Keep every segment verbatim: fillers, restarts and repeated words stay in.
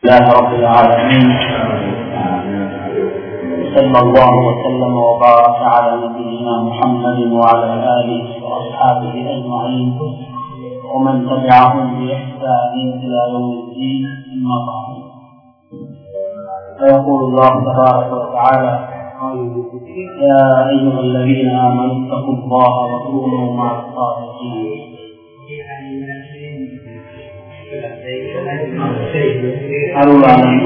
لله رب العالمين صلى الله وسلم وبارك على نبينا محمد وعلى آله وأصحابه أجمعين ومن تبعهم بإحسان إلى يوم الدين أما بعد فيقول الله تبارك وتعالى يا أيها الذين آمنوا اتقوا الله وكونوا مع الصادقين அருளாளன்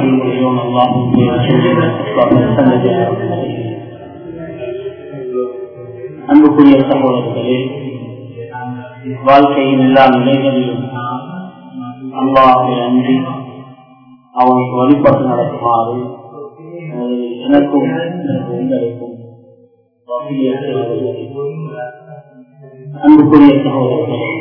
அன்புக்குரிய சகோதரர்களே, வாழ்க்கையின் எல்லா நிலைகளிலும் அல்லாஹ்வை அன்றி அவனுக்கு வழிபட்டு நடக்குமாறு எனக்கும் உங்களுக்கும் அன்புக்குரிய சகோதரர்களே,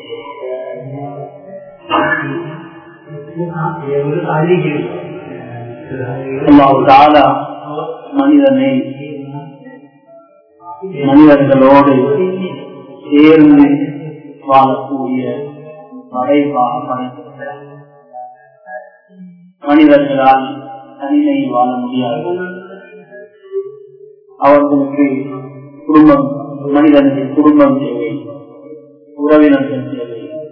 மனிதனை மனிதர்களோடு சேர்ந்து வாழக்கூடிய மறைவாக படைத்திருக்கிறார். மனிதர்களால் தனிமையில் வாழ முடியாது. அவர்களுக்கு குடும்பம், மனிதனுக்கு குடும்பம் தேவை, உறவினர்கள் தேவை,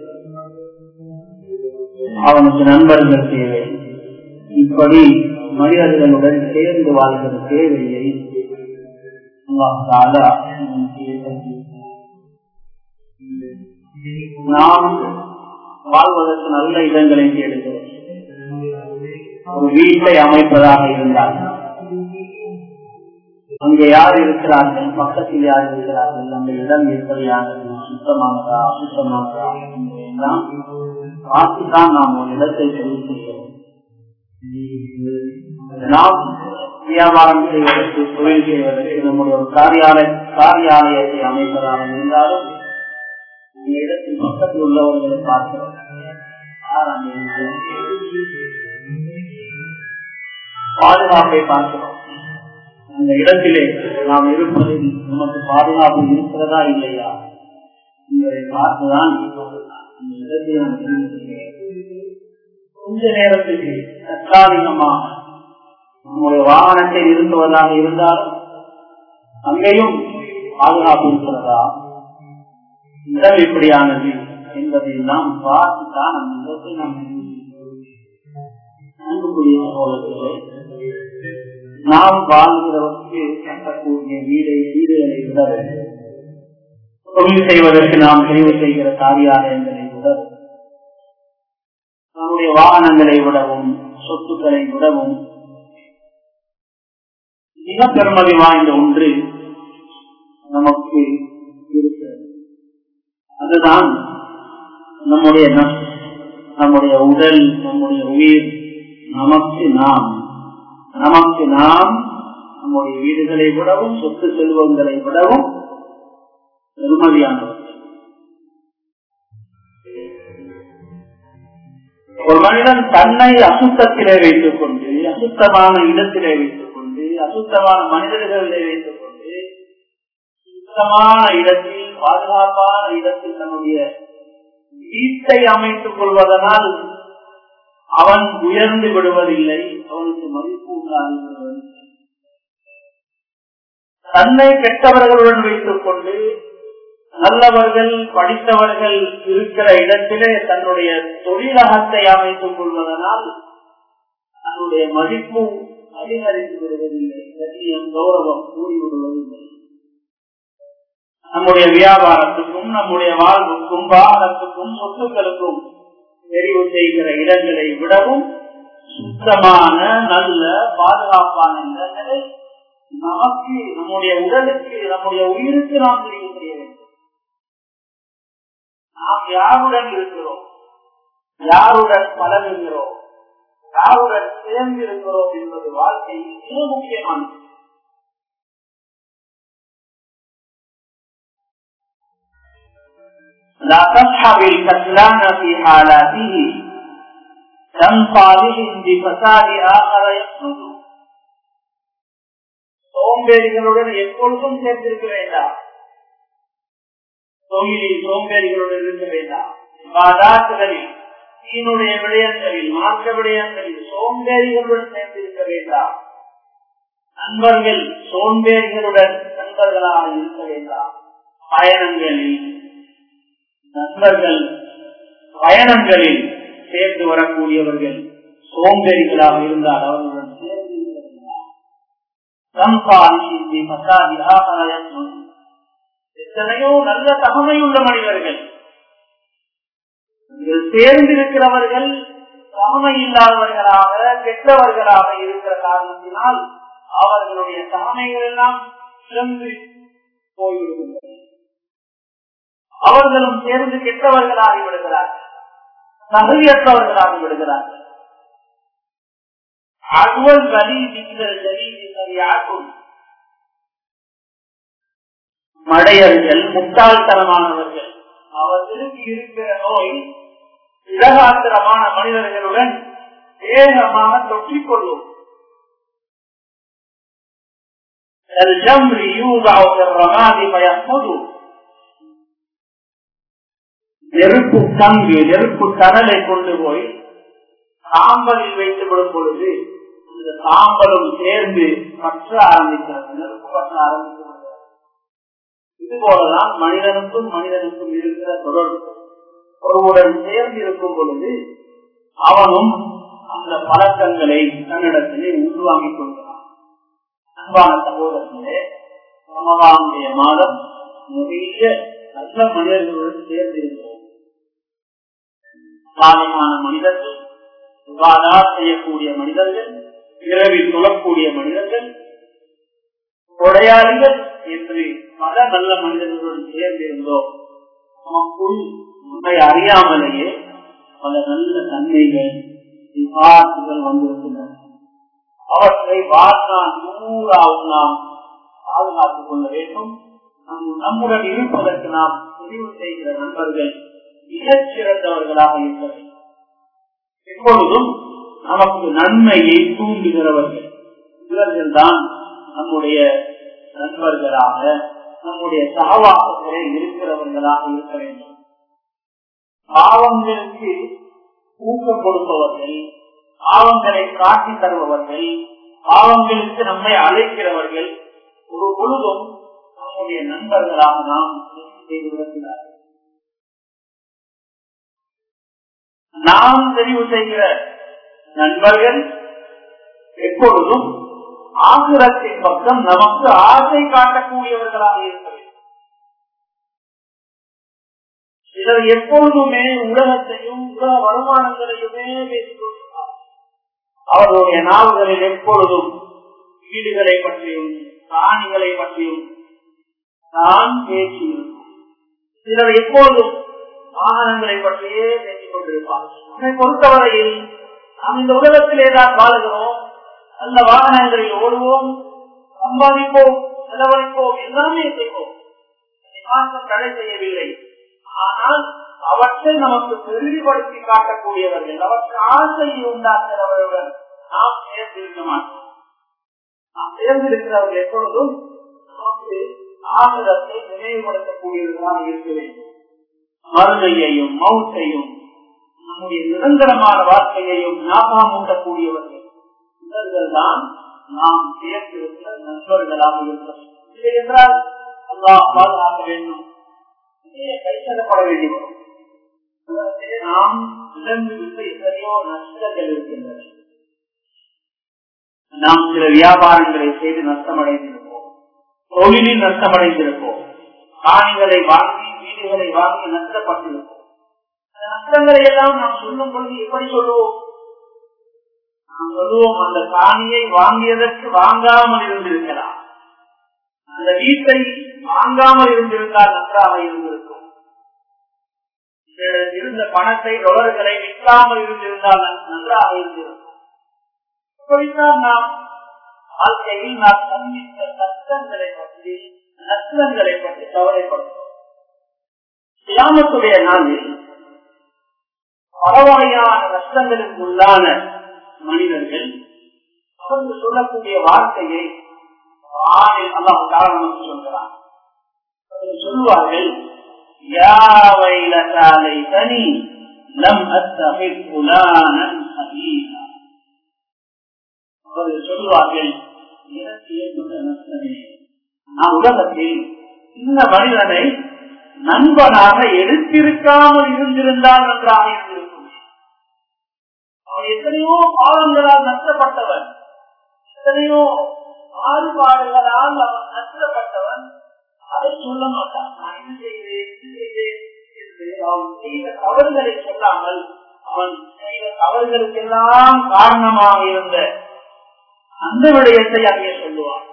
அவனுக்கு நண்பர்கள் தேவை. இப்படி மனிதர்களுடன் சேர்ந்து வாழ்கிற தேவையை நாம் வாழ்வதற்கு நல்ல இடங்களை தேடுகிறோம். ஒரு வீட்டை அமைப்பதாக இருந்தால் அங்கே யார் இருக்கிறார்கள், பக்கத்தில் யார் இருக்கிறார்கள், அந்த இடம் எப்படியானது, சுத்தமானதா அசுத்தமானதா எல்லாம் பார்த்துதான் நாம் ஒரு இடத்தை தெரிவிக்கிறோம். நாம் வியாபாரம் செய்வதற்கு, தொழில் செய்வதற்கு நம்முடைய ஒரு காரியாலய காரியாலயத்தை அமைப்பதாக இருந்தாலும் இந்த இடத்தில் பக்கத்தில் உள்ளவர்களை பார்க்கிறோம். பாதுகாப்பை பார்க்கிறோம். அந்த இடத்திலே நாம் இருப்பதில் நமக்கு பாதுகாப்பு இருக்கிறதா இல்லையா என்பதை பார்த்துதான் இந்த இடத்தை நாம் தெரிவிக்கிறேன். கொஞ்ச நேரத்துக்கு தற்காலிகமாக நம்முடைய வாகனத்தை நிறுத்துவதாக இருந்தாலும் அங்கேயும் பாதுகாப்பு இருக்கிறதா, இடம் எப்படியானது என்பதை நாம் பார்த்துதான் அந்த இடத்தை நாம் நாம் வாழ்கிறவருக்கு கட்டக்கூடிய வீடை வீடுகளை விட வேண்டும். தொழில் செய்வதற்கு நாம் தெரிவு செய்கிற காரியாலயங்களை விட, நம்முடைய வாகனங்களை விடவும் சொத்துக்களை விடவும் மிக பெருமதி வாய்ந்த ஒன்று நமக்கு இருக்கிறது. அதுதான் நம்முடைய நம்முடைய உடல், நம்முடைய உயிர். நமக்கு நாம் நமக்கு நாம் நம்முடைய வீடுகளை விடவும் சொத்து செல்வங்களை விடவும் பெருமதியானவர்கள். ஒரு மனிதன் தன்னை அசுத்தத்திலே வைத்துக் கொண்டு, அசுத்தமான இடத்திலே வைத்துக் கொண்டு, அசுத்தமான மனிதர்களிலே வைத்துக் கொண்டு, சுத்தமான இடத்தில், பாதுகாப்பான இடத்தில் தன்னுடைய வீட்டை அமைத்துக் கொள்வதனால் அவன் உயர்ந்து விடுவதில்லை, அவனுக்கு மதிப்பு உண்டாகிறது. தன்னை கெட்டவர்களுடன் வைத்துக் கொண்டு நல்லவர்கள், படித்தவர்கள் இருக்கிற இடத்திலே தன்னுடைய தொழிலகத்தை அமைத்துக் கொள்வதனால் தன்னுடைய மதிப்பு அதிகரித்து விடுவதில்லை, கண்ணியம், கௌரவம் கூடிவிடுவதில்லை. நம்முடைய வியாபாரத்துக்கும், நம்முடைய வாழ்வுக்கும், வாகனத்துக்கும், சொத்துக்களுக்கும் தெரிவு செய்கிற இடங்களை விடவும் சுத்தமான, நல்ல, பாதுகாப்பான இடங்களை நமக்கு, நம்முடைய உடலுக்கு, நம்முடைய உயிருக்கு நாம் தெரிவு செய்ய வேண்டும். நாம் யாருடன் இருக்கிறோம், யாருடன் பழகுகிறோம், யாருடன் சேர்ந்து இருக்கிறோம் என்பது வாழ்க்கையில் மிக முக்கியமானது. لا تصحب الكسلان في حالاته تنصالح بفساد آخر يقصد. சோம்பேறிகளுடன் எப்பொழுதும் சேர்ந்திருக்க வேண்டாம். தொழிலில் சோம்பேறிகளுடன் இருக்க வேண்டாம். இபாதத்துகளில் தீனுடைய விடயங்களில் மார்க்க விடயங்களில் சோம்பேறிகளுடன் சேர்ந்திருக்க வேண்டாம். நண்பர்கள் சோம்பேறிகளுடன் நண்பர்களாக இருக்க வேண்டாம். பயணங்களில் நண்பர்கள் பயணங்களில் சேர்ந்து வரக்கூடியவர்கள் சோம்பேறிகளாக இருந்தால் அவர்களுடன் சேர்ந்து எத்தனையோ நல்ல தகமையுள்ள மனிதர்கள் சேர்ந்திருக்கிறவர்கள் தகமை இல்லாதவர்களாக கெட்டவர்களாக இருக்கிற காரணத்தினால் அவர்களுடைய தகமைகள் எல்லாம் இழந்து போய்விடுகின்றன. அவர்களும் சேர்ந்து கெட்டவர்களாகி விடுகிறார்கள், தகுதியற்றவர்களாகி விடுகிறார்கள். அகுவல் வலி நீங்கள் சரியாகும். மடையர்கள் முட்டாள்தனமானவர்கள், அவர்களுக்கு இருக்கிற நோய் இடகாத்திரமான மனிதர்களுடன் வேகமாக தொற்றிக் கொள்ளும். நெருப்பு தங்கு நெருப்பு தணலை கொண்டு போய் சாம்பலில் வைத்து விடும் பொழுது இந்த சாம்பலும் சேர்ந்து பற்ற ஆரம்பிக்கிறது, நெருப்பு பற்ற ஆரம்பிக்கிறது. இது போலதான் மனிதனுக்கும் மனிதனுக்கும் இருக்கிற தொடர்பு. ஒருவருடன் சேர்ந்து இருக்கும் பொழுது அவனும் அந்த பழக்கங்களை தன்னிடத்திலே உள்வாங்கிக் கொள்கிறான். அன்பான சகோதரர்களே, ரமலானுடைய மாதம் நிறைய நல்ல மனிதர்களுடன் சேர்ந்து இருக்கிறோம். சாலையான மனிதர்கள், சுகாதா செய்யக்கூடிய மனிதர்கள், இரவில் தொழக்கூடிய மனிதர்கள், கொடையாளிகள் என்று பல நல்ல மனிதர்களுடன் சேர்ந்திருந்தோம். நமக்குள் நம்மை அறியாமலேயே பல நல்ல தன்மைகள் விவாதங்கள் வந்திருக்கின்றன. அவற்றை வாழ்நாள் நூறாவது நாம் பாதுகாத்துக் கொள்ள வேண்டும். நம்முடன் இருப்பதற்கு நாம் முடிவு செய்கிற நண்பர்கள் மிகச் சிறந்தவர்களாக இருக்க வேண்டும். எப்பொழுதும் நமக்கு நன்மையை தூண்டுகிறவர்கள் இவர்கள் தான் நம்முடைய நண்பர்களாக, நம்முடைய சகவாசத்திலே இருக்கிறவர்களாக இருக்க வேண்டும். பாவங்களுக்கு ஊக்கம் கொடுப்பவர்கள், பாவங்களை காட்டி தருபவர்கள், பாவங்களுக்கு நம்மை அழைக்கிறவர்கள் ஒரு பொழுதும் நம்முடைய நண்பர்களாக நாம் செய்து விடுகிறார்கள். நாம் தெரிவு செய்கிற நண்பர்கள் எப்பொழுதும் ஆசிரத்தின் பக்கம் நமக்கு ஆசை காட்டக்கூடியவர்களாக இருக்க வேண்டும். சிலர் எப்பொழுதுமே உலகத்தையும் உலக வருமானங்களையுமே பேசிக் கொண்டிருக்கிறார். அவர்களுடைய நாவுகளில் எப்பொழுதும் வீடுகளை பற்றியும் பிராணிகளை பற்றியும் நான் பேசி இருக்கும். சிலர் எப்பொழுதும் வாகனங்களை பற்றியே பேசிக் கொண்டிருப்பார்கள். நம்மை பொறுத்தவரையில் நாம் இந்த உலகத்திலே தான் வாழுகிறோம். நல்ல வாகனங்களில் ஓடுவோம், சம்பாதிப்போம், செலவழிப்போம், எல்லாமே செய்வோம். மாற்றம் தடை செய்யவில்லை. ஆனால் அவற்றை நமக்கு பெரிதுபடுத்தி காட்டக்கூடியவர்கள், அவற்றை ஆசையை உண்டாக்குறவர்களுடன் நாம் சேர்ந்திருக்க மாட்டோம். நாம் சேர்ந்திருக்கிறவர்கள் எப்பொழுதும் நமக்கு ஆசிரத்தை நினைவுபடுத்தக்கூடியவர்களாக இருக்க வேண்டும். மறுமையையும் மௌத்தையும் நம்முடைய நிரந்தரமான வாழ்க்கையையும் ஞாபகம் ஊட்டக்கூடியவர்கள் இவர்கள் தான் நாம் சேர்ந்திருக்கிற நண்பர்களாக இருக்கிறோம். இல்லை என்றால் அல்லாஹ் பாதுகாக்க வேண்டும், கைச்சடப்பட வேண்டி வரும். நாம் இழந்துவிட்ட எத்தனையோ நஷ்டங்கள் இருக்கின்றன. நாம் சில வியாபாரங்களை செய்து நஷ்டமடைந்திருப்போம், தொழிலில் நஷ்டமடைந்திருப்போம், காணிகளை வாங்கி வீடுகளை வாங்கி நஷ்டப்பட்டிருப்போம். அந்த நஷ்டங்களை எல்லாம் நாம் சொல்லும் பொழுது எப்படி சொல்லுவோம்? நாம் சொல்லுவோம், அந்த காணியை வாங்கியதற்கு வாங்காமல் இருந்திருக்கலாம், அந்த வீட்டை வாங்காமல் இருந்திருந்தால் நன்றாக இருந்திருக்கும், இருந்த பணத்தை டொலர்களை விற்காமல் இருந்திருந்தால் நன்றாக இருந்திருக்கும். இப்படித்தான் நாம் வாழ்க்கையில் நாம் சந்தித்த கஷ்டங்களை பற்றி நஷ்டங்களை பற்றி கவலைப்படுத்தோம். கியாமத்துடைய நாளில் பலவகையான நஷ்டங்களுக்கு உள்ளான மனிதர்கள் அவர்கள் சொல்லக்கூடிய வார்த்தையை அல்லாஹ் காரணம் சொல்கிறார். சொல்லுவார்கள், யா வைலதா லைதனி லம் அத்தஹித் ஃபுலானன் ஹலீலா. அவர்கள் சொல்வார்கள், எனக்கு ஏற்பட்ட நஷ்டமே, நான் உலகத்தில் இந்த மனிதனை நண்பனாக எடுத்திருக்காமல் இருந்திருந்தால் நன்றாக இருந்திருக்கும். அவன் எத்தனையோ பாவங்களால் நஷ்டப்பட்டவன், எத்தனையோ மாறுபாடுகளால் அவன் நஷ்டப்பட்டவன். அதை சொல்ல மாட்டான், நான் இது செய்தேன் இது செய்தேன் என்று அவன் செய்த தவறுகளை சொல்லாமல் அவன் செய்த தவறுகளுக்கெல்லாம் காரணமாக இருந்த அந்த விடயத்தை அங்கே சொல்லுவான்.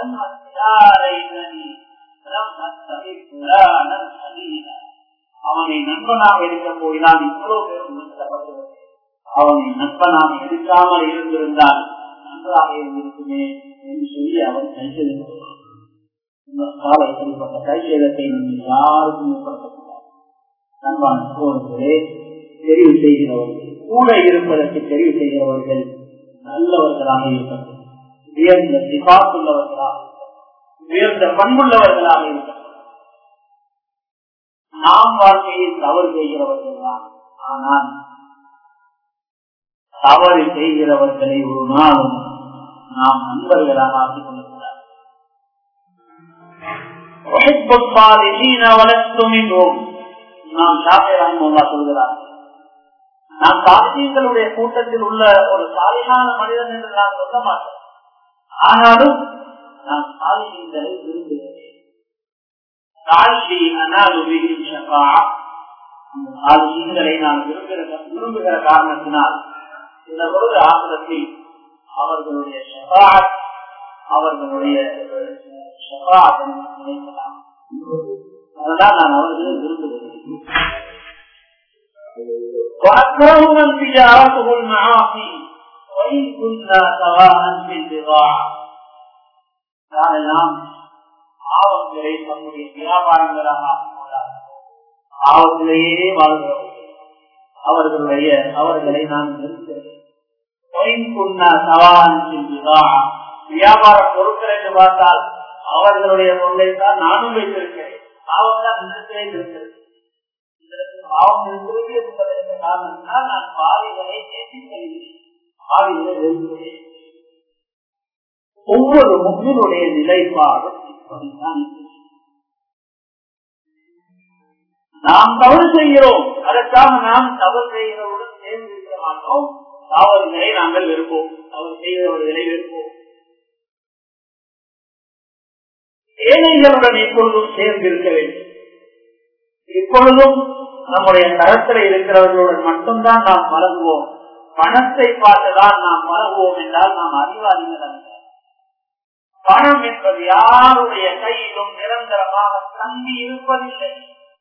அவனை நண்பனாக இருக்க போயினால் இவ்வளவு பேர் அவனை நண்பனாக இருக்காமல் இருந்திருந்தால் நன்றாக இருந்திருக்குமே என்று சொல்லி அவன் கைசெய்து காலப்பட்ட கைசேதத்தை யாருக்கும் ஏற்படுத்தக்கூடாது. நண்பான சோழர்களே, தெரிவு செய்கிறவர்கள், கூட இருப்பதற்கு தெரிவு செய்கிறவர்கள் நல்லவர்களாக இருப்பார்கள், உயர்ந்த சிபாத்துள்ளவர்களாக, உயர்ந்த பண்புள்ளவர்களாக இருப்பார்கள். நாம் வாழ்க்கையில் தவறு செய்கிறவர்கள் தான். ஆனால் தவறு செய்கிறவர்களை ஒரு நாளும் நாம் நண்பர்களாக ஆக்கிக் கொள்ளக்கூடாது. நாம் சொல்கிறார், நாம் சாதிகளுடைய கூட்டத்தில் உள்ள ஒரு சாலியான மனிதன் என்று நான் சொல்ல மாட்டேன். ஆனாலும் நான் சாதிகளை விரும்புகிறேன். நான் விரும்புகிற காரணத்தினால் இந்த பொழுது ஆசிரத்தில் அவர்களுடைய ஷஃபாஅத், அவர்களுடைய ஷஃபாஅத் நினைக்கலாம். அதனால் நான் அவர்களை விரும்புகிறேன். ஆவங்களை தன்னுடைய வியாபாரங்களாக ஆவத்திலேயே வாழ்கிறவர்கள், அவர்களுடைய அவர்களை நான் விரும்புகிறேன். வியாபார பொருட்கள் என்று பார்த்தால் அவர்களுடைய பொருளை தான் நானும் வைத்திருக்கிறேன். பாவம் தான் இருக்கிறது. பாவம் இருக்கிறது என்பதற்கு காரணத்தினால் நான் பாவிகளை நேசிக்கிறேன், பாவிகளை வெறுக்கிறேன். ஒவ்வொரு முக்மினுடைய நிலைப்பாடும் இப்படித்தான். நாம் தவறு செய்கிறோம், அதற்காக நாம் தவறு செய்கிறவருடன் சேர்ந்து இருக்க மாட்டோம். தவறுகளை நாங்கள் வெறுப்போம், தவறு செய்கிறவர்களை வெறுப்போம். ஏழைகளுடன் எப்பொழுதும் சேர்ந்து இருக்க வேண்டும். இப்பொழுதும் நம்முடைய தரத்தில் இருக்கிறவர்களுடன் மட்டும்தான் நாம் பழகுவோம். பணத்தை பார்த்துதான் நாம் பழகுவோம் என்றால் நாம் அறிவாளிகள் அல்ல. பணம் என்பது யாருடைய கையிலும் நிரந்தரமாக தங்கி இருப்பதில்லை.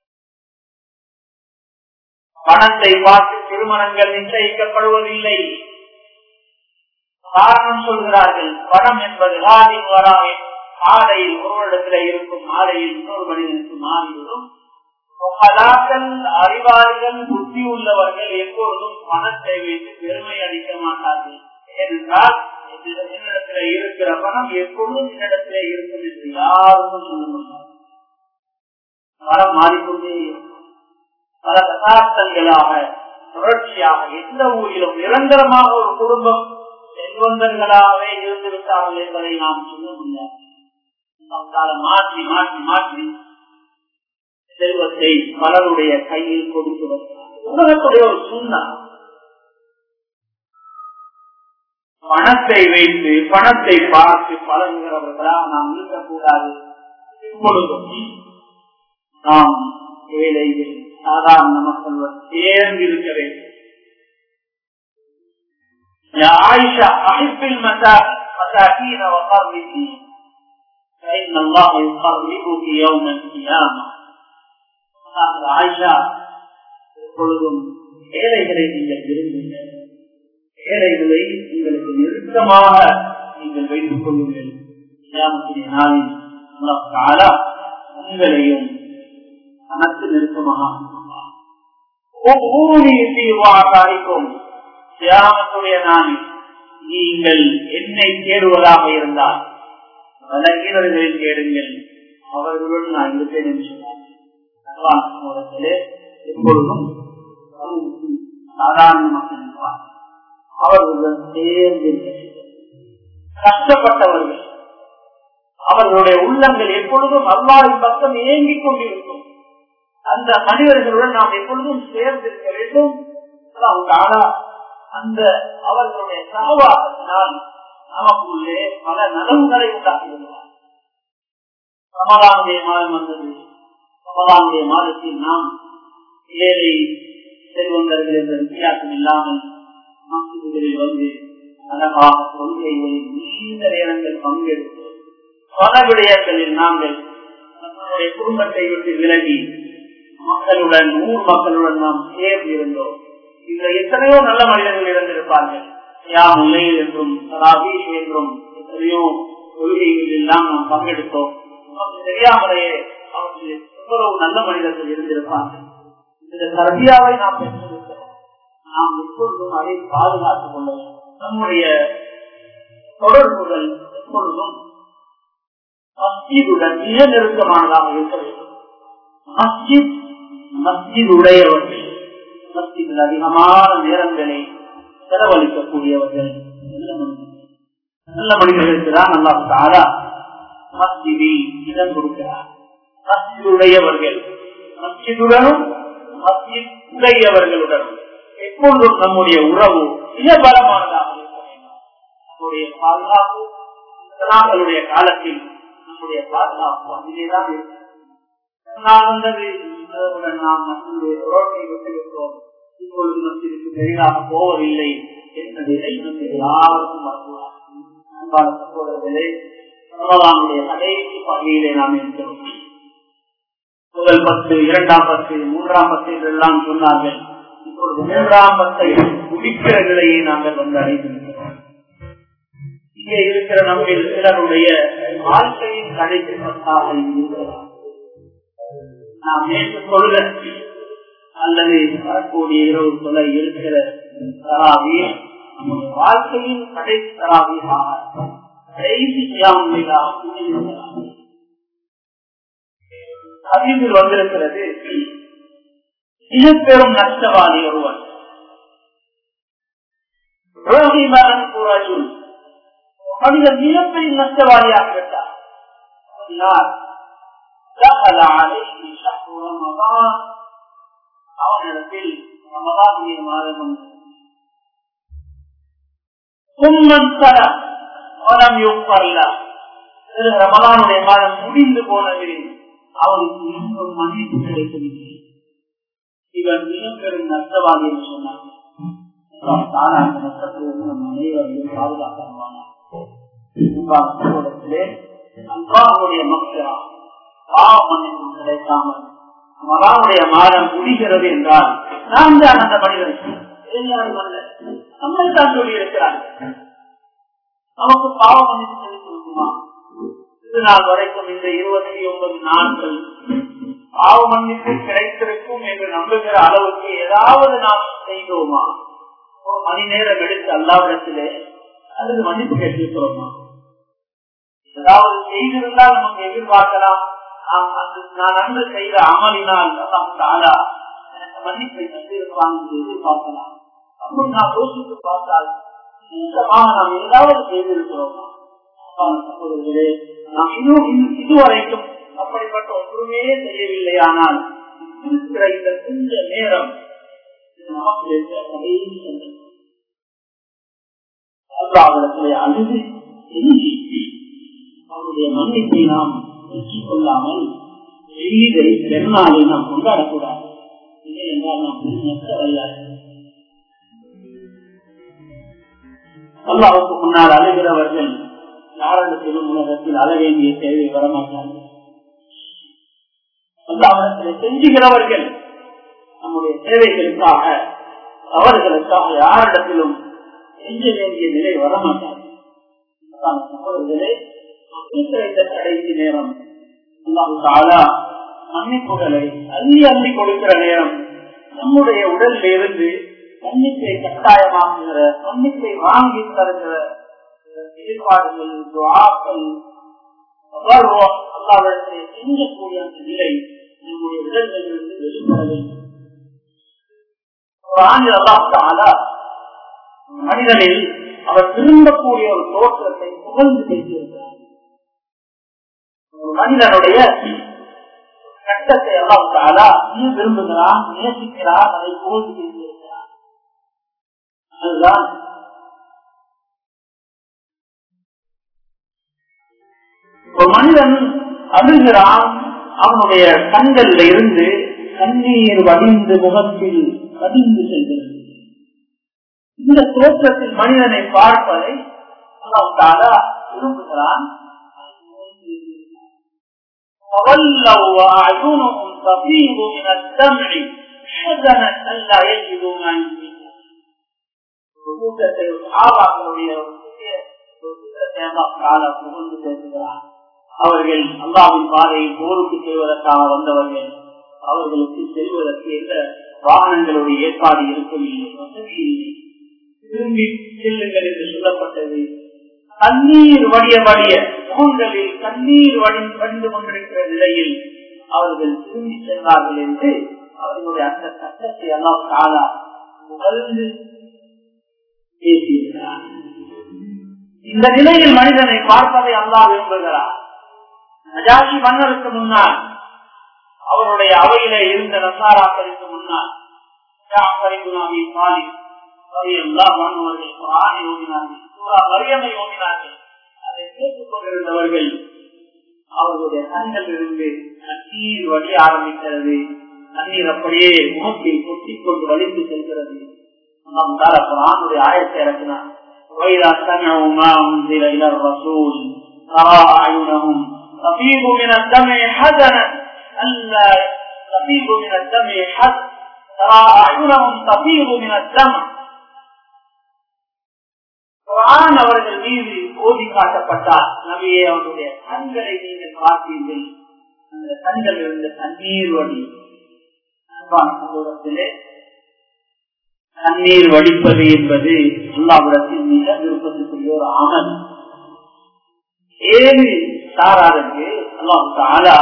பணத்தை பார்த்து திருமணங்கள் நிச்சயிக்கப்படுவதில்லை. காரணம் சொல்கிறார்கள், பணம் என்பது காலின் வராய் ஆடையில் ஒருவரிடத்தில் இருக்கும் ஆடையில் இன்னொரு மனிதனுக்கு மாறிவிடும். அறிவாளிகள் புத்தி உள்ளவர்கள் எப்பொழுதும் பணத்தை வைத்து பெருமை அளிக்க மாட்டார்கள். ஏனென்றால் என்னிடத்தில் இருக்கிற பணம் எப்பொழுதும் என்னிடத்தில் இருக்கும் என்று யாருக்கும் சொல்ல முடியாது. பணம் மாறிக்கொண்டே பல தசாப்தங்களாக தொடர்ச்சியாக எந்த ஊரிலும் நிரந்தரமாக ஒரு குடும்பம் செல்வந்தர்களாகவே இருந்துவிட்டார்கள் என்பதை நாம் சொல்ல முடியாது. மாற்றி மாற்றி மாற்றி செல்வத்தை பலருடைய கையில் கொடுக்கிறோம். உலகத்துடைய ஒரு சுண்ணா பணத்தை வைத்து பணத்தை பார்த்து பழகுகிறவர்களாக நாம் இருக்கக்கூடாது. இப்பொழுதும் நாம் ஏழைகள் சாதாரண மக்கள் சேர்ந்து இருக்க வேண்டும். ஆயிஷா அஹிப்பில் மசாகீன வகர்ரிஹி فإن الله يقربك يوم القيامة. ஆயிஷா, எப்பொழுதும் ஏழைகளை நீங்கள் விரும்புங்கள், ஏழைகளை உங்களுக்கு நெருக்கமாக நீங்கள் வைத்துக் கொள்ளுங்கள். கியாமத்துடைய நாளில் அல்லாஹ் தஆலா உங்களையும் அனைத்து நெருக்கமாக கியாமத்துடைய நாளில் நீங்கள் என்னை தேடுவதாக இருந்தால் பலகீனர்களில் தேடுங்கள், அவர்களுடன் நான் இருப்பேன் என்று சொன்னார். எப்பொழுதும் சாதாரண மக்கள் இருப்பார். அவர்களுடன் சேர்ந்து கஷ்டப்பட்டவர்கள், அவர்களுடைய உள்ளங்கள் எப்பொழுதும் அல்லாஹ்வின் பக்கம் ஏங்கிக் கொண்டிருக்கும். அந்த மனிதர்களுடன் நாம் எப்பொழுதும் சேர்ந்திருக்க வேண்டும். அந்த அவர்களுடைய சகவாசத்தினால் நமக்குள்ளே பல நலவுகளை உண்டாக்கியுள்ளார். ரமலானுடைய மாதம் வந்தது. ரமலானுடைய மாதத்தில் நாம் ஏழை செல்வந்தர்கள் என்ற வித்தியாசம் இல்லாமல் மசூதிகளில் வந்து அழகாக கொள்கைகளில் நீண்ட நேரங்கள் பங்கெடுத்து பல விடயங்களில் நாங்கள் நம்முடைய குடும்பத்தை விட்டு விலகி மக்களுடன் ஊர் மக்களுடன் நாம் சேர்ந்து இருந்தோம். இந்த எத்தனையோ நல்ல மனிதர்கள் இருந்திருப்பார்கள். யாம் உண்மையில் என்றும் தராவீஹ் என்றும் எத்தனையோ கொள்கைகளில் எல்லாம் நாம் பங்கெடுத்தோம். நமக்கு தெரியாமலேயே அவர்கள் எவ்வளவு நல்ல மனிதர்கள் இருந்திருப்பார்கள். இந்த தர்பியாவை நாம் பெற்றிருக்கிறோம். நாம் எப்பொழுதும் அதை பாதுகாத்துக் கொள்ள வேண்டும். நம்முடைய தொடர்புகள் எப்பொழுதும் மஸ்ஜிதுடன் மிக நெருக்கமானதாக இருக்க வேண்டும். மஸ்ஜித் மஸ்ஜித் உடையவர்கள், மஸ்ஜிதில் அதிகமான நேரங்களை செலவழிக்கக்கூடியவர்கள் நல்ல மனிதர்களுக்கு தான் அல்லாஹ் தஆலா மஸ்ஜிதில் இடம் கொடுக்கிறார். மஸ்ஜித் உடையவர்கள், மஸ்ஜிதுடனும் மஸ்ஜித் உடையவர்களுடனும் எப்பொழுதும் நம்முடைய உறவு மிக பலமானதாக இருக்க வேண்டும். நம்முடைய பாதுகாப்பு நாங்களுடைய காலத்தில் நம்முடைய பாதுகாப்பு அதிலேதான் இருக்கிறது. நாம் நம்முடைய ரோட்டை விட்டுவிட்டோம், இப்பொழுது மத்திற்கு பெரிதாக போவதில்லை என்பதை நம்முடைய யாருக்கும் வரக்கூடாது. அன்பான சகோதரர்களே, ரமலானுடைய கடைசி பகுதியிலே நாம் இருக்கிறோம். முதல் பத்து, இரண்டாம் பத்து, மூன்றாம் பத்து என்றெல்லாம் சொன்னார்கள். இப்பொழுது மூன்றாம் பத்தை முடிக்கிற நிலையை நாங்கள் வந்து அடைந்திருக்கிறோம். இங்கே இருக்கிற நம்மில் சிலருடைய வாழ்க்கையின் கடைசி பத்தாக இருக்கிறோம். நாம் நேற்று சொல்ல அல்லது வரக்கூடிய இரவு சொல்ல இருக்கிற தராவீஹ் நம்முடைய வாழ்க்கையின் கடைசி தராவீஹாக கடைசி கியாமுல்லாஹ் ஹதீஸில் வந்திருக்கிறது. மிக பெரும் நஷ்டவாதி ஒருவன் மனிதன் மிகப்பெரிய நஷ்டவாதியாகிவிட்டார். அவனிடத்தில் ரமலானுடைய மாதம் ரமலானுடைய மாதம் முடிந்து போனது. அவனுக்கு இன்னும் மன்னிப்பு கிடைக்கவில்லை. இவன் மிகப்பெரும் நஷ்டவாதி என்று சொன்னான். நஷ்டத்திலிருந்து நம் அனைவரையும் பாதுகாக்கமான அல்லாஹ்வுடைய மக்ஃபிரா பாவ மன்னிப்பு கிடைக்காமல் ரமலானுடைய மாதம் முடிகிறது என்றால் நாம் தான் அந்த மனிதர்கள் எல்லாரும் அல்ல, நம்மை தான் சொல்லி இருக்கிறார்கள். நமக்கு பாவ மன்னிப்பு கிடைத்திருக்குமா? இது நாள் வரைக்கும் இந்த இருபத்தி ஒன்பது நாட்கள் பாவ மன்னிப்பு கிடைத்திருக்கும் என்று நம்புகிற அளவுக்கு ஏதாவது நாம் செய்தோமா? ஒரு மணி நேரம் எடுத்து அல்லாவிடத்திலே அதுக்கு மன்னிப்பு கேட்டிருக்கிறோமா? ஏதாவது செய்திருந்தால் நமக்கு எதிர்பார்க்கலாம். நான் அன்று செய்த அமலினால் எனக்கு மன்னிப்பை தந்திருப்பாங்க எதிர்பார்க்கலாம். அப்படி நாம் யோசித்து பார்த்தால் நிச்சயமாக நாம் ஏதாவது செய்திருக்கிறோமா? சகோதரர்களே, நாம் இன்னும் இதுவரைக்கும் அப்படிப்பட்ட ஒன்றுமே செய்யவில்லை. ஆனால் இருக்கிற இந்த கொஞ்ச நேரம் நமக்கு அல்லாஹ்விடத்திலே அழுது எஞ்சி அவருடைய மன்னிப்பை நாம் பெற்றுக் கொள்ளாமல் ஈதை பெருநாளை நாம் கொண்டாடக்கூடாது. இல்லை என்றால் நாம் நஷ்டவழியாக அல்லாஹ்வுக்கு முன்னால் அழுகிறவர்கள் யாரிடத்திலும் உலகத்தில் அழ வேண்டிய தேவை வரமாட்டார்கள். அல்லாஹ்விடத்திலே செஞ்சுகிறவர்கள் நம்முடைய தேவைகளுக்காக அவர்களுக்காக யாரிடத்திலும் செய்ய வேண்டிய நிலை வரமாட்டார்கள். கடைசி நேரம் அல்லாஹ் தஆலா மன்னிப்புகளை அள்ளி அள்ளி கொடுக்கிற நேரம் நம்முடைய உடலில் இருந்து மன்னிப்பை கட்டாயமாக்குகிற மன்னிப்பை வாங்கி தருகிற ஏற்பாடுகள் துஆக்கள் அல்லாஹ்விடத்திலே செஞ்சக்கூடிய அந்த நிலை நம்முடைய உடல்களிலிருந்து வெளிப்பட வேண்டும். ஒரு ஆண்டு அல்லாஹ் மனிதனில் அவர் திரும்பக்கூடிய ஒரு தோற்றத்தை புகழ்ந்து பேசியிருக்கிறார். ஒரு மனிதனுடைய கட்டத்தை அல்லாஹ் தஆலா விரும்புகிறான், நேசிக்கிறார், அதை புகழ்ந்து பேசியிருக்கிறார். அதுதான் ஒரு மனிதன் அழுகிறான், அவனுடைய கண்களில் இருந்து கண்ணீர் வடிந்து முகத்தில் வடிந்து செல்கிறது. இந்த தோற்றத்தில் மனிதனை பார்ப்பதை அல்லாஹ் தஆலா விரும்புகிறான். அவர்கள் அல்லாஹ்வின் பாதையை போருக்கு செய்வதற்காக வந்தவர்கள். அவர்களுக்கு செல்வதற்கு எந்த வாகனங்களுடைய ஏற்பாடு இருக்கவில்லை, வசதி இல்லை. திரும்பி செல்லுங்கள் என்று சொல்லப்பட்டது. கண்ணீர் வடிய வடிய முகங்களில் கண்ணீர் வடி வடிந்து கொண்டிருக்கிற நிலையில் அவர்கள் திரும்பி சென்றார்கள் என்று அவர்களுடைய அந்த கட்டத்தை அல்லாஹ் தஆலா புகழ்ந்து பேசியிருக்கிறார். இந்த நிலையில் மனிதனை பார்ப்பதை அல்லாஹ் விரும்புகிறார். நஜாஷி மன்னருக்கு முன்னால், அவருடைய அவையில இருந்த நசாராக்களுக்கு முன்னால் அதை கேட்டுக் கொண்டிருந்தவர்கள் அவர்களுடைய கண்கள் இருந்து கண்ணீர் வழி ஆரம்பிக்கிறது. கண்ணீர் அப்படியே முகத்தில் கொட்டிக் கொண்டு வலிந்து செல்கிறது. நாம் குர்ஆனுடைய ஆயத்தை இறக்கினார். وَإِذَا سَمِعُوا مَا أُنزِلَ إِلَى الرَّسُولِ تَرَى أَعْيُنَهُمْ تَفِيضُ مِنَ الدَّمْعِ حَزَنًا أَلَّا تَفِيضُ مِنَ الدَّمْعِ حَزَنًا تَرَى أَعْيُنَهُمْ تَفِيضُ مِنَ الدَّمْعِ. குர்ஆன் அவர்கள் மீது ஓதி காட்டப்பட்டால் நபியே அவருடைய கண்களை நீங்கள் பார்த்தீர்கள். அந்த கண்கள் இருந்த கண்ணீர் வடி. சமூகத்திலே கண்ணீர் வடிப்பது என்பது அல்லாஹ்விடத்தில் மிக விருப்பத்துக்குரிய ஒரு அமல். ஏழு சாராருக்கு அல்லாஹ் தஆலா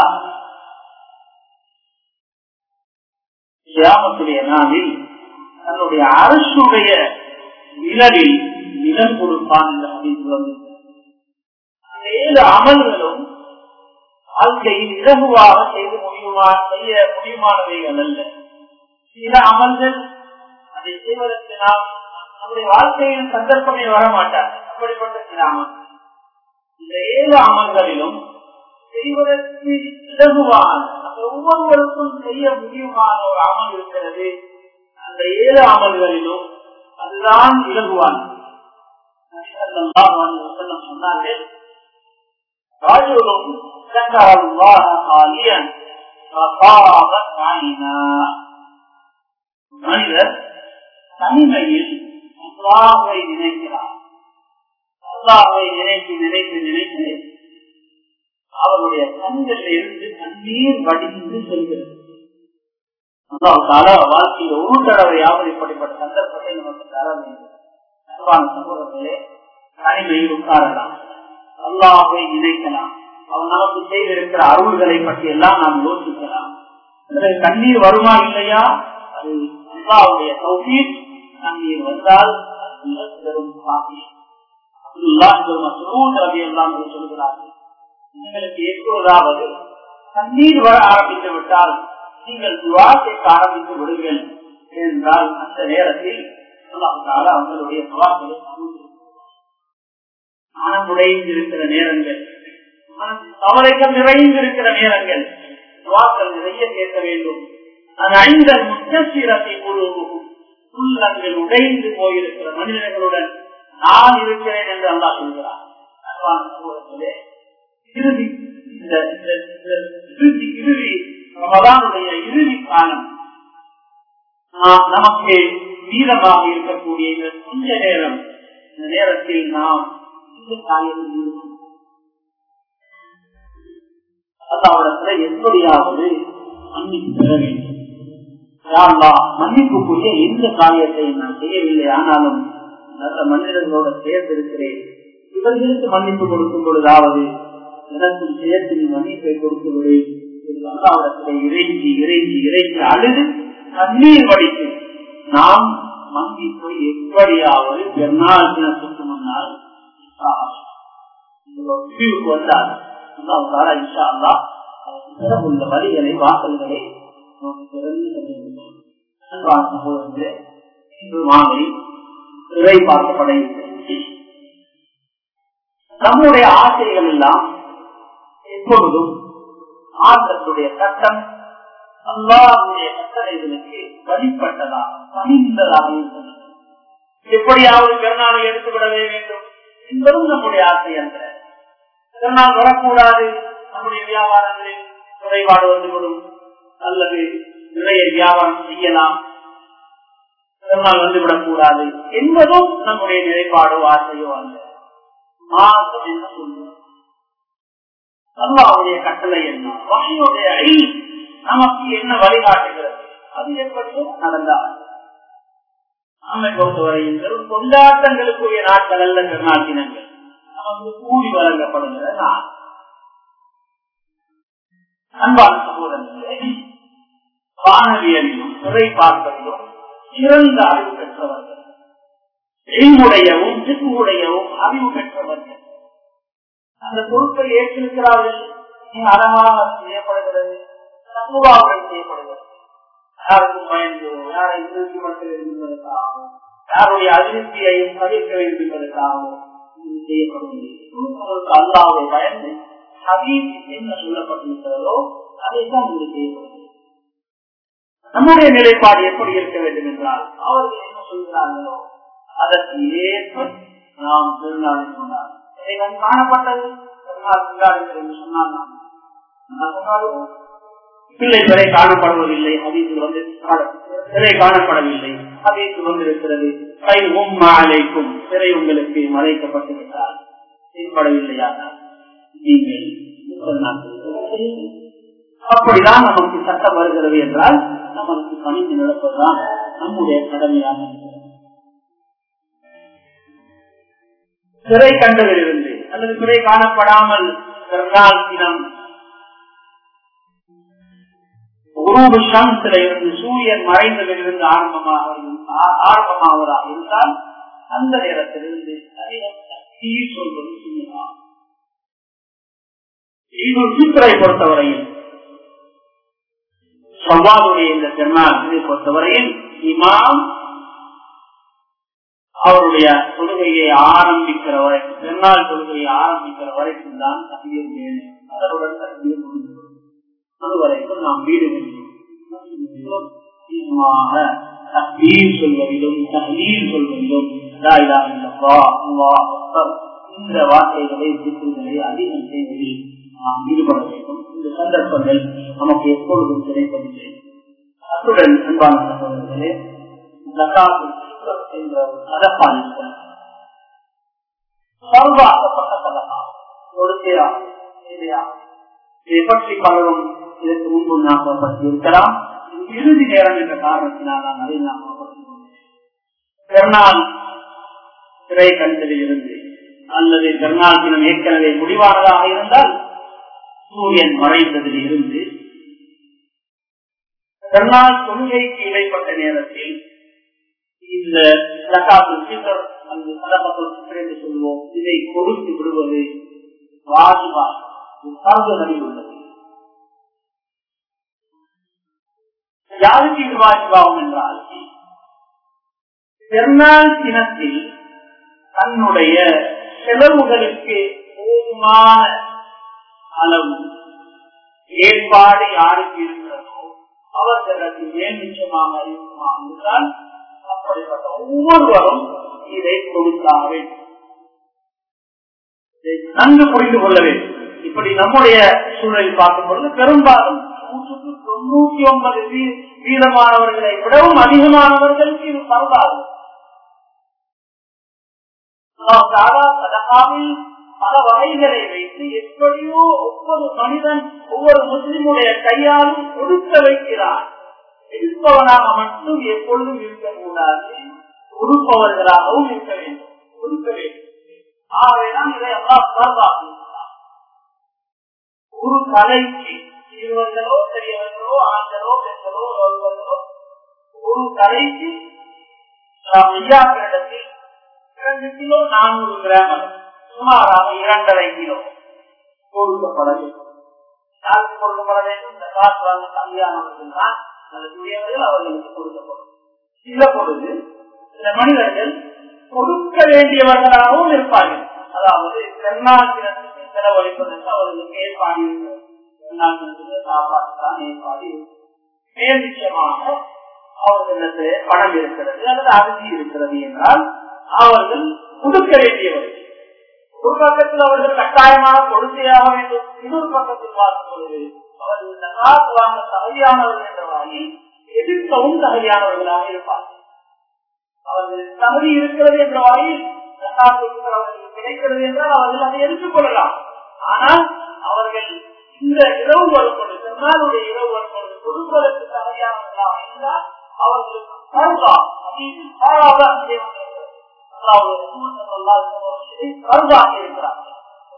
கியாமத்துடைய நாளில் தன்னுடைய அரசுடைய நிழலில் நிலம் கொடுப்பான் என்ற ஹதீஸ் வந்தது. அந்த ஏழு அமல்களும் வாழ்க்கையில் இலகுவாக செய்து முடியுமா செய்ய முடியுமானவைகள் அல்ல. சில அமல்கள் அதை செய்வதற்கு நாம் நம்முடைய வாழ்க்கையில் சந்தர்ப்பமே வரமாட்டார். அப்படிப்பட்ட சில அமல்கள், இந்த ஏழு அமல்களிலும் செய்வதற்கு இலகுவான ஒவ்வொருவருக்கும் செய்ய முடியுமான ஒரு அமல் இருக்கிறது. அந்த ஏழு அமல்களிலும் அதுதான் இலகுவான. சொன்னார்கள், மனிதர் தனிமையில் அல்லாஹ்வை நினைக்கிறார். அல்லாஹ்வை நினைத்து நினைத்து நினைத்து அவருடைய கண்களில் இருந்து கண்ணீர் வடிந்து செல்கிறது. அல்லாஹ் தஆலா வாழ்க்கையில் ஒரு தடவையாவது இப்படிப்பட்ட சந்தர்ப்பத்தை நமக்கு தர வேண்டும். சமூகத்திலே தனிமையில் உட்காரலாம், அல்லாஹ்வை நினைக்கலாம், அவன் நமக்கு செய்திருக்கிற அருள்களை பற்றி எல்லாம் நாம் யோசிக்கலாம். கண்ணீர் வருமா இல்லையா, அது அல்லாஹ்வுடைய தௌஃபீக். கண்ணீர் வந்தால் பெரும் பாக்கியம். அப்துல்லாஹ் இப்னு மஸ்ஊத் ரலியல்லாஹு அன்ஹு சொல்கிறார்கள், உங்களுக்கு எப்பொழுதாவது கண்ணீர் வர ஆரம்பித்து விட்டால் நீங்கள் துஆ கேட்க ஆரம்பித்து விடுங்கள் என்றால் அந்த நேரத்தில் அல்லாஹ் தஆலா அவர்களுடைய துஆக்களை மனம் உடைந்திருக்கிற நேரங்கள், கவலைகள் நிறைந்திருக்கிற நேரங்கள், துஆக்கள் நிறைய கேட்க வேண்டும். அது ஐந்த முத்தசிரத்தை குழுவும் உள்ளங்கள் உடைந்து போயிருக்கிற மனிதர்களுடன் நான் இருக்கிறேன் என்று அல்லாஹ் சொல்கிறார். இறுதி இந்த இறுதி இறுதி ரமதானுடைய இறுதி காலம் நமக்கு மீதமாக இருக்கக்கூடிய இந்த கொஞ்ச நேரம், இந்த நேரத்தில் நாம் இந்த காரியத்தில் அல்லாஹ்விடத்துல எப்படியாவது மன்னிப்பு பெற வேண்டும். மன்னிப்புக்குரிய எந்த காரியத்தை நான் செய்யவில்லை, ஆனாலும் நல்ல மனிதர்களோட சேர்ந்திருக்கிறேன், இவர்களுக்கு மன்னிப்பு கொடுக்கும் பொழுதாவது எனக்கும் சேர்த்து நீ மன்னிப்பை கொடுத்து விடு. அல்லாஹ்விடத்துல இறைஞ்சி இறைஞ்சி இறைஞ்சி அழுது கண்ணீர் வடித்து நாம் மன்னிப்பை எப்படியாவது பெருநாள் தினத்துக்கு முன்னால் வந்தால் உள்ள வழிகளை வாசல்களை பார்க்கப்பட நம்முடைய ஆசைகள் எல்லாம் எப்பொழுதும் ஆற்றத்துடைய சட்டம் அல்லாஹ்வுடைய கட்டளைகளுக்கு வழிபட்டதாக பணிந்ததாக இருக்கிறது. எப்படியாவது பெருநாளை எடுத்துவிடவே வேண்டும் என்பதும் நம்முடைய ஆசை அல்ல. பெருநாள் வரக்கூடாது, நம்முடைய வியாபாரங்களில் குறைபாடு வந்துவிடும் அல்லது நிறைய வியாபாரம் செய்யலாம், பெருநாள் வந்துவிடக் கூடாது என்பதும் நம்முடைய நிலைப்பாடோ ஆசையோ அல்ல. மார்க்கம் என்ன சொல்லுவோம், அல்லாஹ்வுடைய கட்டளை என்ன, வஹீயுடைய இல்ம் நமக்கு என்ன வழிகாட்டுகிறது, அது எப்படியோ நடந்தால் நம்மை பொறுத்தவரையில் வெறும் கொண்டாட்டங்களுக்குரிய நாட்கள் அல்ல பெருநாள் தினங்கள், நமக்கு கூடி வழங்கப்படுகிற நாள். அன்பான சகோதரர்களே, வானவியலிலும் துறை பார்ப்பதிலும் சிறந்த அறிவு பெற்றவர்கள், எய்முடையவும் திக்குடையவும் அறிவு பெற்றவர்கள் அந்த பொறுப்பை ஏற்றிருக்கிறார்கள். அழகாக செய்யப்படுகிறது, தக்குவாவுடன் செய்யப்படுகிறது. யாருக்கும் பயந்து யாரை திருத்தி மட்டும் என்பதற்காகவும் யாருடைய அதிருப்தியையும் தவிர்க்க வேண்டும் என்பதற்காகவும் செய்யப்படுகிறது. அல்லாஹ்வை பயந்து ஹதீஸ் என்ன சொல்லப்பட்டிருக்கிறதோ அதைத்தான் இது செய்யப்படுகிறது. நம்முடைய நிலைப்பாடு எப்படி இருக்க வேண்டும் என்றால், அவர்கள் என்ன சொல்கிறார்களோ அதற்கு ஏற்ப நாம் திருநாளை சொன்னார் காணப்பட்டது திருநாள் கொண்டாடுங்கள் என்று சொன்னால் நாம் பிள்ளை வரை காணப்படுவதில்லை, ஹதீஸில் வந்து சிறை காணப்படவில்லை, ஹதீஸில் வந்திருக்கிறது அலைக்கும் சிறை உங்களுக்கு மறைக்கப்பட்டு விட்டால் செயல்படவில்லையாக நீங்கள் அப்படிதான் நமக்கு சட்டம் வருகிறது என்றால் நமக்கு பணிந்து நடப்பதுதான் நம்முடைய கடமையாக இருக்கிறது. சிறை கண்டதிலிருந்து அல்லது சிறை காணப்படாமல் பெருநாள் தினம் உருவு சம்சில இருந்து சூரியன் மறைந்ததிலிருந்து ஆரம்பமாக ஆரம்பமாவதாக இருந்தால் அந்த நேரத்திலிருந்து சொல்வது சொல்லலாம். சூத்திரை பொறுத்தவரையில் சவாலுடைய இந்த பெருநாளை பொறுத்தவரையில் இமாம் அவருடைய தொழுகையை ஆரம்பிக்கிற வரைக்கும் பெருநாள் தொழுகையை ஆரம்பிக்கிற வரைக்கும் தான் தகுதியில் வேணும், அதனுடன் தகுதியில் முடிந்து அதுவரைக்கும் நாம் வீடு சொல்வதிலும் தஹ்லீல் சொல்வதிலும் இந்த வார்த்தைகளை சிக்குகளை அதிகம் செய்வதில் நாம் ஈடுபட வேண்டும். இந்த சந்தர்ப்பங்கள் நமக்கு எப்பொழுதும் கிடைப்பதில்லை. அத்துடன் அன்பான சகோதரர்களே, என்ற சதப்பால் சர்வாக்கப்பட்ட சதப்பா ஒழுங்கையா இதை பற்றி பலரும் இதற்கு முன்பு ஞாபகப்படுத்தி இருக்கலாம். இறுதி நேரம் என்ற காரணத்தினால் நான் அதை ஞாபகப்படுத்திக் கொண்டேன். பெருநாள் சிறை கண்டதில் இருந்து அல்லது பெருநாள் தினம் ஏற்கனவே முடிவானதாக இருந்தால் சூரியன் மறைந்ததில் இருந்து பெருநாள் தொழுகைக்கு இடைப்பட்ட நேரத்தில் இந்த என்று சொல்வோம், இதை கொடுத்து விடுவது வாஜிபாக உள்ளது. யாருக்கு இது வாஜிபாகும் என்றால், பெருநாள் தினத்தில் தன்னுடைய செலவுகளுக்கு போதுமான அளவு ஏற்பாடு யாருக்கு இருக்கிறதோ அவர்களுக்கு மேல் நிச்சயமாக இருக்குமா என்றால் அப்படிப்பட்ட ஒவ்வொருவரும் இதை கொடுத்தாக வேண்டும். நன்கு புரிந்து கொள்ள வேண்டும். இப்படி நம்முடைய சூழலில் பார்க்கும் பொழுது பெரும்பாலும் நூற்றுக்கு தொண்ணூத்தி ஒன்பது வீதமானவர்களை விடவும் அதிகமானவர்களுக்கு இது பரவாது. பல வகைகளை வைத்து எப்படியோ ஒவ்வொரு மனிதன் ஒவ்வொரு முஸ்லிமுடைய கையாலும் கொடுக்க வைக்கிறார். இருப்பவனாக மட்டும் எப்பொழுதும் இருக்கக்கூடாது, கொடுப்பவர்களாகவும் இருக்க வேண்டும், கொடுக்க வேண்டும். ஆகவேதான் இதை எல்லாம் பரவாயில்லை. ஒரு கலைக்கு சிறுவர்களோ பெரியவர்களோ ஆண்களோ பெண்களோ ஒருவர்களோ ஒரு கலைக்கு இடத்தில் இரண்டு கிலோ நானூறு கிராம் சுமாராக இரண்டரை கிலோ கொடுக்கப்பட வேண்டும். யாருக்கு கொடுக்கப்பட வேண்டும்? இந்த காசு வாங்க தம்பியானவர்கள் தான் அதற்குரியவர்கள் அவர்களுக்கு கொடுக்கப்படும். சில பொழுது இந்த மனிதர்கள் கொடுக்க வேண்டியவர்களாகவும் இருப்பார்கள். அதாவது கருணாசிரத்துக்கு செலவழிப்பதற்கு அவர்களுக்கு ஏற்பாடு இருக்கிறது. கருணாசிரத்துக்கு சாப்பாடுதான் ஏற்பாடு. மேல் நிச்சயமாக அவர்களிடத்திலே பணம் இருக்கிறது அல்லது அரிசி இருக்கிறது என்றால் அவர்கள் கொடுக்க வேண்டியவர்கள். ஒரு பக்கத்தில் அவர்கள் கட்டாயமாக கொடுக்கையாக வேண்டும். இன்னொரு பக்கத்தில் பார்க்கும் பொழுது அவர்கள் இந்த காசு வாங்க தகுதியானவர்கள் என்ற வகையில் எதிர்க்கவும் தகுதியானவர்களாக இருப்பார்கள். அவர்கள் தகுதி இருக்கிறது என்ற வகையில் அவர்களுக்கு கிடைக்கிறது என்றால் அவர்கள் அதை எடுத்துக் கொள்ளலாம். ஆனால் அவர்கள் இந்த இரவு வரும் பொழுது பெருமாளுடைய இரவு வரும் பொழுது கொடுப்பதற்கு தகுதியானவர்களாக இருந்தால் அவர்களுக்கு கருவா கருவாக இருக்கிறார்கள்.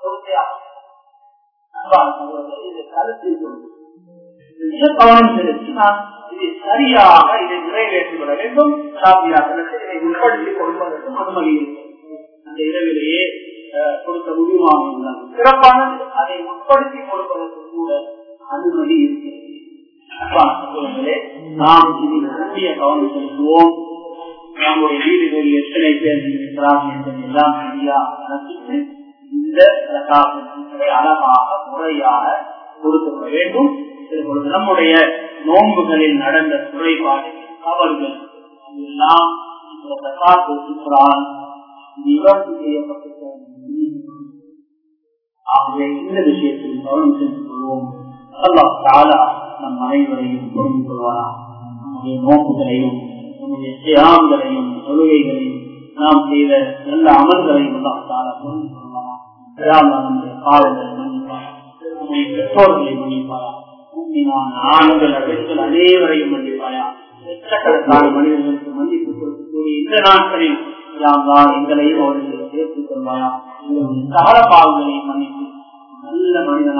கவனம் செலுத்தி நான் இதை சரியாக இதை நிறைவேற்றிவிட வேண்டும். இதை உட்படுத்திக் கொடுப்பதற்கு அனுமதி அந்த இரவிலேயே கொடுக்க முடியுமா? சிறப்பானது அதை உட்படுத்தி கொடுப்பதற்கு கூட அனுமதி இருக்கிறது. நாம் இதில் முக்கிய கவனம் செலுத்துவோம். நம்முடைய வீடுகளில் எத்தனை பேர் இருக்கிறார் என்பதெல்லாம் சரியாக நடத்திட்டு இந்த அழகாக முறையாக கொடுக்க வேண்டும். இப்பொழுது நம்முடைய நோன்புகளில் நடந்த குறைபாடுகள் தவறுகள் எல்லாம் நிவர்த்தி செய்யப்பட்டிருக்கிறது. ஆகவே இந்த விஷயத்தில் கவனம் செலுத்திக் கொள்வோம். அல்லாஹ் தஆலா நம் அனைவரையும் பொருந்திக் கொள்வாரா. நம்முடைய நோக்குகளையும் நம்முடைய தியாகங்களையும் தொழுகைகளையும் நாம் செய்த நல்ல அமல்களையும் அல்லாஹ் தஆலா பொருந்திக் கொள்வாரா. நம்முடைய பாவங்களை மன்னிப்பாரா, நம்முடைய பெற்றோர்களை மன்னிப்பாரா, ஆண்கள் பெண்கள் அனைவரையும் மன்னிப்பாயா. லட்சக்கணக்கான மனிதர்களுக்கு மன்னிப்பு கொடுக்கக்கூடிய இந்த நாட்களில் எங்களையும் அவர்கள் சேர்த்துக் கொள்வாயா. சகல பாவங்களையும் மன்னித்து நல்ல மனிதனாக